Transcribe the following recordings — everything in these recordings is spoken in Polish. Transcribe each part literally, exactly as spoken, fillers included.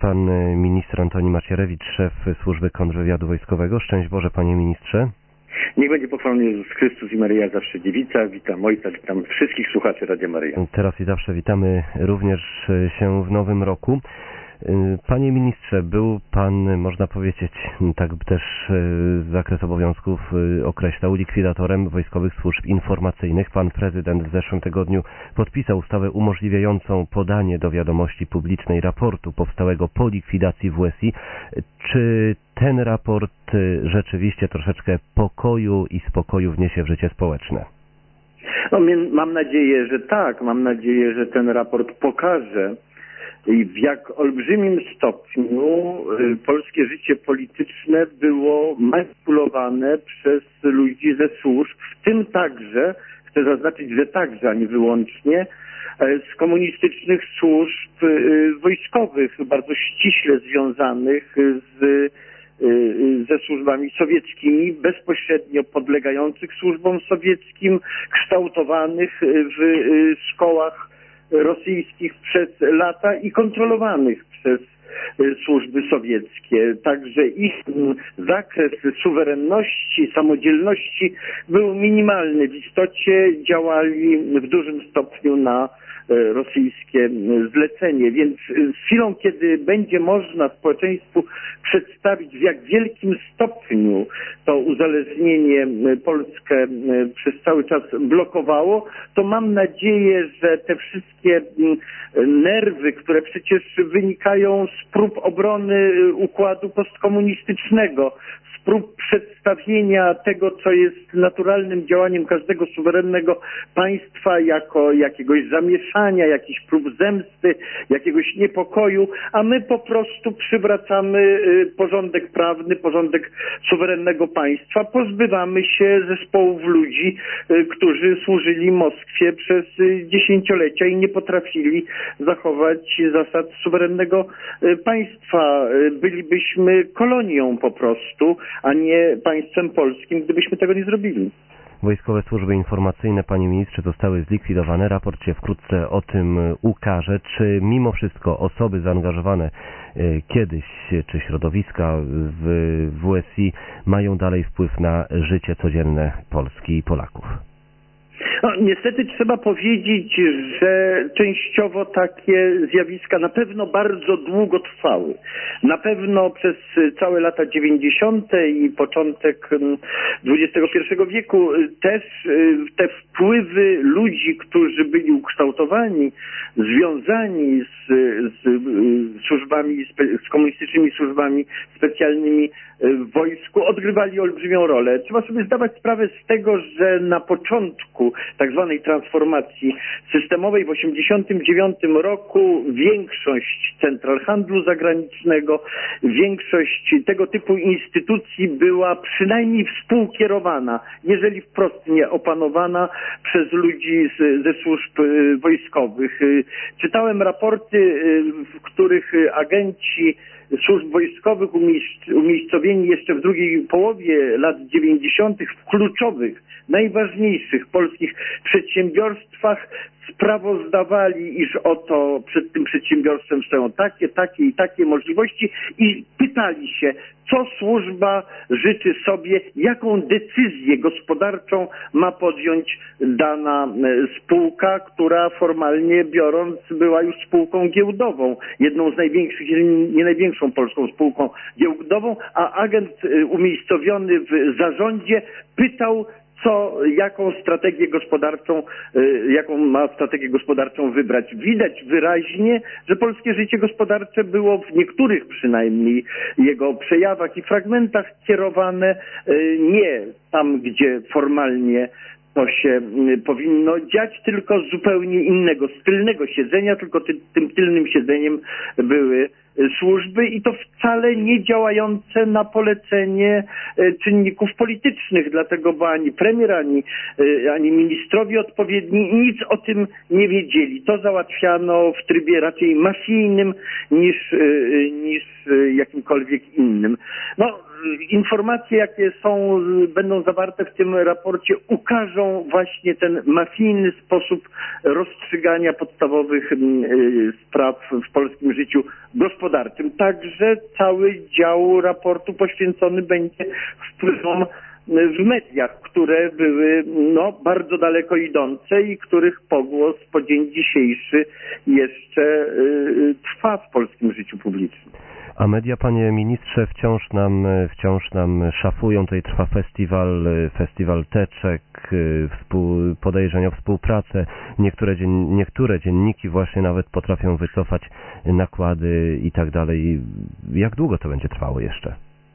pan minister Antoni Macierewicz, szef Służby Kontrwywiadu Wojskowego. Szczęść Boże, panie ministrze. Niech będzie pochwalony Jezus Chrystus i Maryja zawsze dziewica. Witam ojca, witam wszystkich słuchaczy Radia Maryja. Teraz i zawsze witamy również się w nowym roku. Panie ministrze, był pan, można powiedzieć, tak też zakres obowiązków określał, likwidatorem wojskowych służb informacyjnych. Pan prezydent w zeszłym tygodniu podpisał ustawę umożliwiającą podanie do wiadomości publicznej raportu powstałego po likwidacji W S I. Czy ten raport rzeczywiście troszeczkę pokoju i spokoju wniesie w życie społeczne? No, mam nadzieję, że tak. Mam nadzieję, że ten raport pokaże, i w jak olbrzymim stopniu polskie życie polityczne było manipulowane przez ludzi ze służb, w tym także, chcę zaznaczyć, że także, a nie wyłącznie, z komunistycznych służb wojskowych, bardzo ściśle związanych z, ze służbami sowieckimi, bezpośrednio podlegających służbom sowieckim, kształtowanych w szkołach rosyjskich przez lata i kontrolowanych przez służby sowieckie. Także ich zakres suwerenności, samodzielności był minimalny. W istocie działali w dużym stopniu na rosyjskie zlecenie. Więc z chwilą, kiedy będzie można społeczeństwu przedstawić, w jak wielkim stopniu to uzależnienie Polskę przez cały czas blokowało, to mam nadzieję, że te wszystkie nerwy, które przecież wynikają z prób obrony układu postkomunistycznego, z prób przedstawienia tego, co jest naturalnym działaniem każdego suwerennego państwa jako jakiegoś zamieszania, jakichś prób zemsty, jakiegoś niepokoju, a my po prostu przywracamy porządek prawny, porządek suwerennego państwa, pozbywamy się zespołów ludzi, którzy służyli Moskwie przez dziesięciolecia i nie potrafili zachować zasad suwerennego państwa. Bylibyśmy kolonią po prostu, a nie państwem polskim, gdybyśmy tego nie zrobili. Wojskowe służby informacyjne, panie ministrze, zostały zlikwidowane. Raport się wkrótce o tym ukaże. Czy mimo wszystko osoby zaangażowane kiedyś, czy środowiska w W S I mają dalej wpływ na życie codzienne Polski i Polaków? No, niestety trzeba powiedzieć, że częściowo takie zjawiska na pewno bardzo długo trwały. Na pewno przez całe lata dziewięćdziesiąte i początek dwudziestego pierwszego wieku też te wpływy ludzi, którzy byli ukształtowani, związani z, z służbami, z komunistycznymi służbami specjalnymi w wojsku, odgrywali olbrzymią rolę. Trzeba sobie zdawać sprawę z tego, że na początku tak zwanej transformacji systemowej w osiemdziesiątym dziewiątym roku większość central handlu zagranicznego, większość tego typu instytucji była przynajmniej współkierowana, jeżeli wprost nie opanowana przez ludzi z, ze służb wojskowych. Czytałem raporty, w których agenci służb wojskowych umiejscowieni jeszcze w drugiej połowie lat dziewięćdziesiątych w kluczowych, najważniejszych polskich przedsiębiorstwach sprawozdawali, iż oto przed tym przedsiębiorstwem stoją takie, takie i takie możliwości i pytali się, co służba życzy sobie, jaką decyzję gospodarczą ma podjąć dana spółka, która formalnie biorąc była już spółką giełdową, jedną z największych, jeżeli nie największą polską spółką giełdową, a agent umiejscowiony w zarządzie pytał, co, jaką strategię gospodarczą, jaką ma strategię gospodarczą wybrać. Widać wyraźnie, że polskie życie gospodarcze było w niektórych przynajmniej jego przejawach i fragmentach kierowane nie tam, gdzie formalnie to się powinno dziać, tylko z zupełnie innego, z tylnego siedzenia, tylko ty, tym tylnym siedzeniem były służby i to wcale nie działające na polecenie czynników politycznych, dlatego bo ani premier, ani, ani ministrowie odpowiedni nic o tym nie wiedzieli. To załatwiano w trybie raczej mafijnym niż, niż jakimkolwiek innym. No, informacje, jakie są, będą zawarte w tym raporcie, ukażą właśnie ten mafijny sposób rozstrzygania podstawowych spraw w polskim życiu gospodarczym. Także cały dział raportu poświęcony będzie wpływom w mediach, które były no, bardzo daleko idące i których pogłos po dzień dzisiejszy jeszcze y, trwa w polskim życiu publicznym. A media, panie ministrze, wciąż nam, wciąż nam szafują. Tutaj trwa festiwal, festiwal teczek, współ, podejrzeń o współpracę. Niektóre, dzien, niektóre dzienniki właśnie nawet potrafią wycofać nakłady i tak dalej. Jak długo to będzie trwało jeszcze?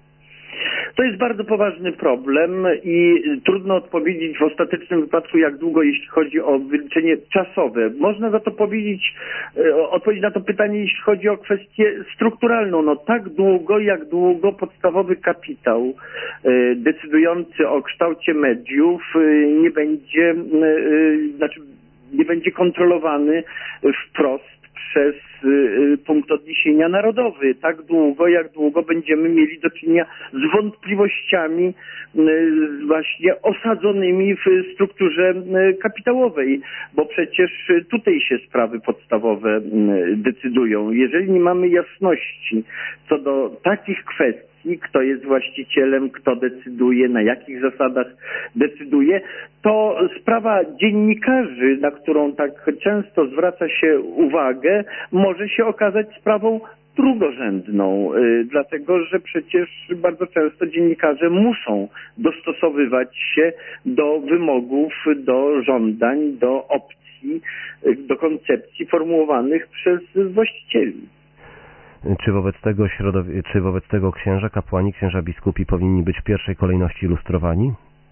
To jest bardzo poważny problem i trudno odpowiedzieć w ostatecznym wypadku, jak długo, jeśli chodzi o wyliczenie czasowe. Można za to powiedzieć, odpowiedzieć na to pytanie, jeśli chodzi o kwestię strukturalną. No tak długo, jak długo podstawowy kapitał decydujący o kształcie mediów nie będzie, znaczy nie będzie kontrolowany wprost przez punkt odniesienia narodowy. Tak długo, jak długo będziemy mieli do czynienia z wątpliwościami właśnie osadzonymi w strukturze kapitałowej, bo przecież tutaj się sprawy podstawowe decydują. Jeżeli nie mamy jasności co do takich kwestii, kto jest właścicielem, kto decyduje, na jakich zasadach decyduje, to sprawa dziennikarzy, na którą tak często zwraca się uwagę, może się okazać sprawą drugorzędną, dlatego że przecież bardzo często dziennikarze muszą dostosowywać się do wymogów, do żądań, do opcji, do koncepcji formułowanych przez właścicieli. Czy wobec tego środow- czy wobec tego księża, kapłani, księża biskupi powinni być w pierwszej kolejności lustrowani?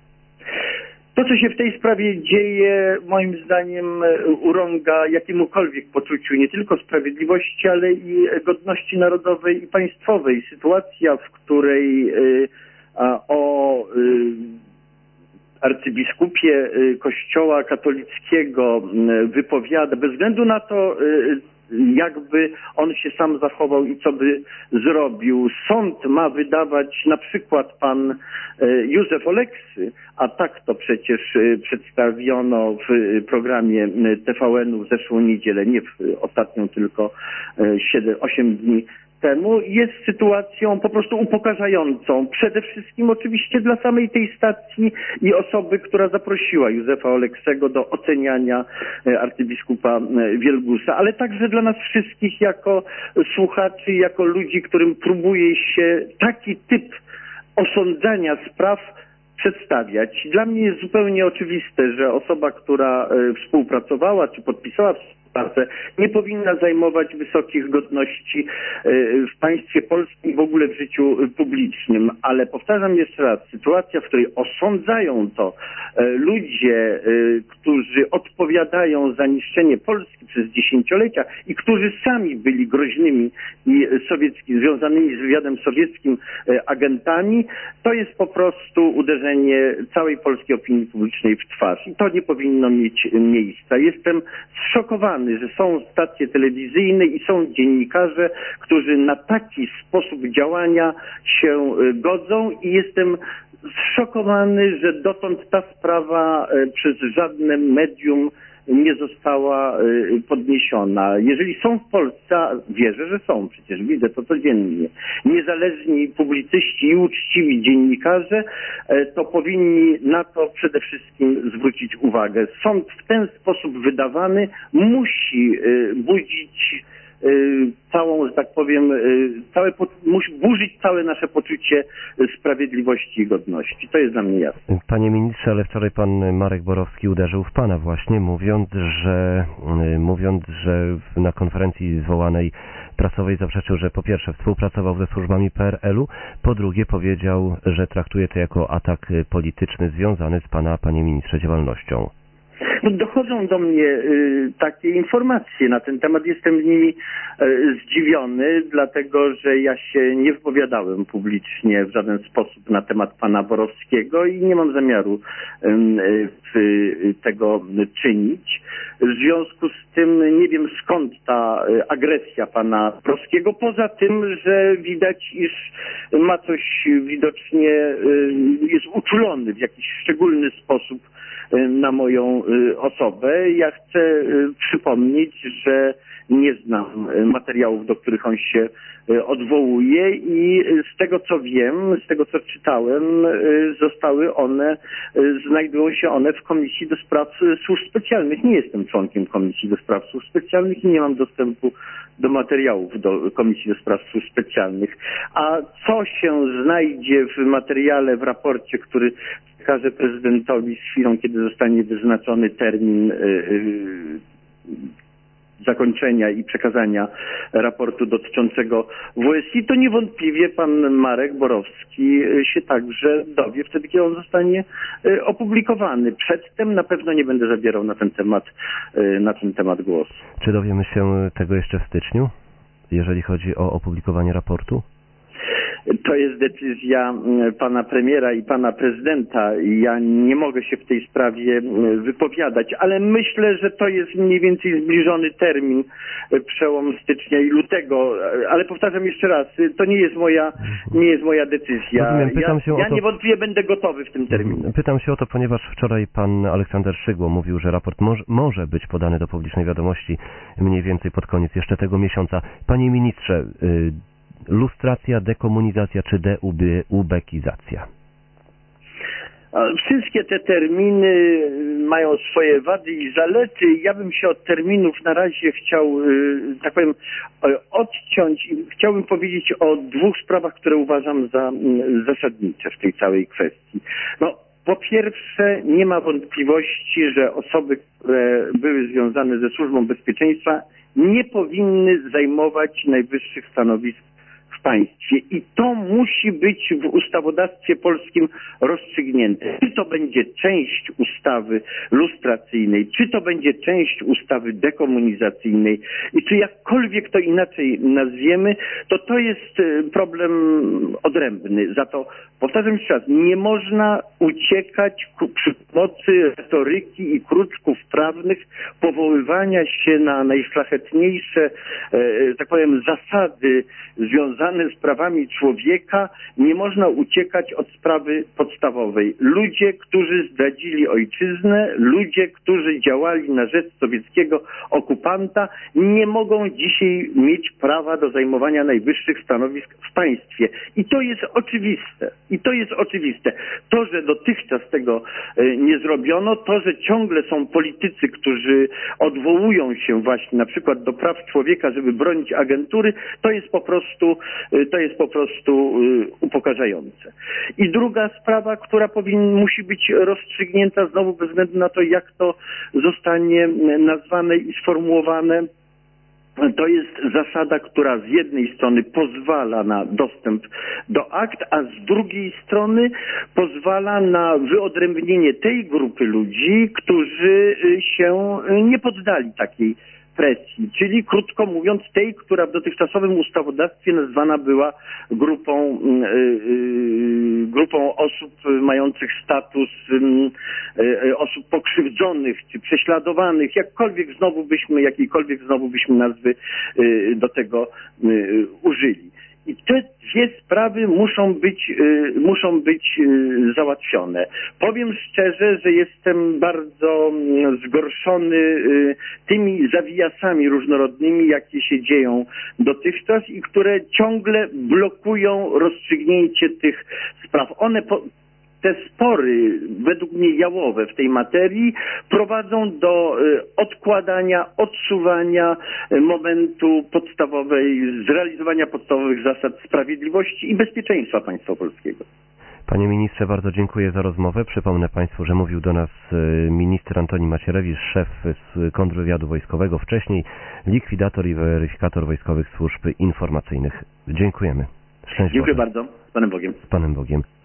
To, co się w tej sprawie dzieje, moim zdaniem urąga jakiemukolwiek poczuciu nie tylko sprawiedliwości, ale i godności narodowej i państwowej. Sytuacja, w której o arcybiskupie Kościoła katolickiego wypowiada, bez względu na to, jakby on się sam zachował i co by zrobił. Sąd ma wydawać na przykład pan Józef Oleksy, a tak to przecież przedstawiono w programie T V N-u w zeszłą niedzielę, nie w ostatnią, tylko siedem, osiem dni temu, jest sytuacją po prostu upokarzającą. Przede wszystkim oczywiście dla samej tej stacji i osoby, która zaprosiła Józefa Oleksego do oceniania arcybiskupa Wielgusa, ale także dla nas wszystkich jako słuchaczy, jako ludzi, którym próbuje się taki typ osądzania spraw przedstawiać. Dla mnie jest zupełnie oczywiste, że osoba, która współpracowała czy podpisała współpracę, nie powinna zajmować wysokich godności w państwie polskim i w ogóle w życiu publicznym. Ale powtarzam jeszcze raz, sytuacja, w której osądzają to ludzie, którzy odpowiadają za niszczenie Polski przez dziesięciolecia i którzy sami byli groźnymi i sowieckimi, związanymi z wywiadem sowieckim agentami, to jest po prostu uderzenie całej polskiej opinii publicznej w twarz. I to nie powinno mieć miejsca. Jestem zszokowany, że są stacje telewizyjne i są dziennikarze, którzy na taki sposób działania się godzą i jestem zszokowany, że dotąd ta sprawa przez żadne medium nie została podniesiona. Jeżeli są w Polsce, a wierzę, że są, przecież widzę to codziennie, niezależni publicyści i uczciwi dziennikarze, to powinni na to przede wszystkim zwrócić uwagę. Sąd w ten sposób wydawany musi budzić całą, że tak powiem, całe, musi burzyć całe nasze poczucie sprawiedliwości i godności. To jest dla mnie jasne. Panie ministrze, ale wczoraj pan Marek Borowski uderzył w pana właśnie, mówiąc, że mówiąc, że na konferencji zwołanej prasowej zaprzeczył, że po pierwsze współpracował ze służbami P R L u, po drugie powiedział, że traktuje to jako atak polityczny związany z pana, panie ministrze, działalnością. No, dochodzą do mnie y, takie informacje na ten temat. Jestem z nimi y, zdziwiony, dlatego że ja się nie wypowiadałem publicznie w żaden sposób na temat pana Borowskiego i nie mam zamiaru y, y, tego czynić. W związku z tym nie wiem, skąd ta y, agresja pana Borowskiego, poza tym, że widać, iż ma coś widocznie, y, jest uczulony w jakiś szczególny sposób na moją osobę. Ja chcę przypomnieć, że nie znam materiałów, do których on się odwołuje i z tego co wiem, z tego co czytałem, zostały one, znajdują się one w Komisji do Spraw Służb Specjalnych. Nie jestem członkiem Komisji do Spraw Służb Specjalnych i nie mam dostępu do materiałów do Komisji do Spraw Służb Specjalnych. A co się znajdzie w materiale, w raporcie, który przekaże prezydentowi z chwilą, kiedy zostanie wyznaczony termin zakończenia i przekazania raportu dotyczącego W S I, to niewątpliwie pan Marek Borowski się także dowie wtedy, kiedy on zostanie opublikowany. Przedtem na pewno nie będę zabierał na ten temat, na ten temat głosu. Czy dowiemy się tego jeszcze w styczniu, jeżeli chodzi o opublikowanie raportu? To jest decyzja pana premiera i pana prezydenta. Ja nie mogę się w tej sprawie wypowiadać, ale myślę, że to jest mniej więcej zbliżony termin, przełom stycznia i lutego. Ale powtarzam jeszcze raz, to nie jest moja, nie jest moja decyzja. Rozumiem, pytam się ja o to... ja niewątpliwie będę gotowy w tym terminie. Pytam się o to, ponieważ wczoraj pan Aleksander Szydło mówił, że raport może, może być podany do publicznej wiadomości mniej więcej pod koniec jeszcze tego miesiąca. Panie ministrze, y lustracja, dekomunizacja czy deubekizacja? Wszystkie te terminy mają swoje wady i zalety. Ja bym się od terminów na razie chciał, tak powiem, odciąć i chciałbym powiedzieć o dwóch sprawach, które uważam za zasadnicze w tej całej kwestii. No, po pierwsze, nie ma wątpliwości, że osoby, które były związane ze Służbą Bezpieczeństwa, nie powinny zajmować najwyższych stanowisk w państwie. I to musi być w ustawodawstwie polskim rozstrzygnięte. Czy to będzie część ustawy lustracyjnej, czy to będzie część ustawy dekomunizacyjnej i czy jakkolwiek to inaczej nazwiemy, to to jest problem odrębny. Za to, powtarzam jeszcze raz, nie można uciekać przy pomocy retoryki i kruczków prawnych, powoływania się na najszlachetniejsze, tak powiem, zasady związane z prawami człowieka. Nie można uciekać od sprawy podstawowej. Ludzie, którzy zdradzili ojczyznę, ludzie, którzy działali na rzecz sowieckiego okupanta, nie mogą dzisiaj mieć prawa do zajmowania najwyższych stanowisk w państwie. I to jest oczywiste. I to jest oczywiste. To, że dotychczas tego nie zrobiono, to, że ciągle są politycy, którzy odwołują się właśnie na przykład do praw człowieka, żeby bronić agentury, to jest po prostu To jest po prostu upokarzające. I druga sprawa, która powinna, musi być rozstrzygnięta znowu bez względu na to, jak to zostanie nazwane i sformułowane, to jest zasada, która z jednej strony pozwala na dostęp do akt, a z drugiej strony pozwala na wyodrębnienie tej grupy ludzi, którzy się nie poddali takiej presji, czyli krótko mówiąc tej, która w dotychczasowym ustawodawstwie nazwana była grupą, yy, grupą osób mających status yy, osób pokrzywdzonych czy prześladowanych, jakkolwiek znowu byśmy, jakiejkolwiek znowu byśmy nazwy yy, do tego yy, użyli. I te dwie sprawy muszą być, y, muszą być y, załatwione. Powiem szczerze, że jestem bardzo y, zgorszony y, tymi zawijasami różnorodnymi, jakie się dzieją dotychczas i które ciągle blokują rozstrzygnięcie tych spraw. One po, Te spory, według mnie jałowe w tej materii, prowadzą do y, odkładania, odsuwania y, momentu podstawowej, zrealizowania podstawowych zasad sprawiedliwości i bezpieczeństwa państwa polskiego. Panie ministrze, bardzo dziękuję za rozmowę. Przypomnę państwu, że mówił do nas minister Antoni Macierewicz, szef kontrwywiadu wojskowego, wcześniej likwidator i weryfikator wojskowych służb informacyjnych. Dziękujemy. Szczęść Dziękuję Boże. bardzo. Z Panem Bogiem. Z Panem Bogiem.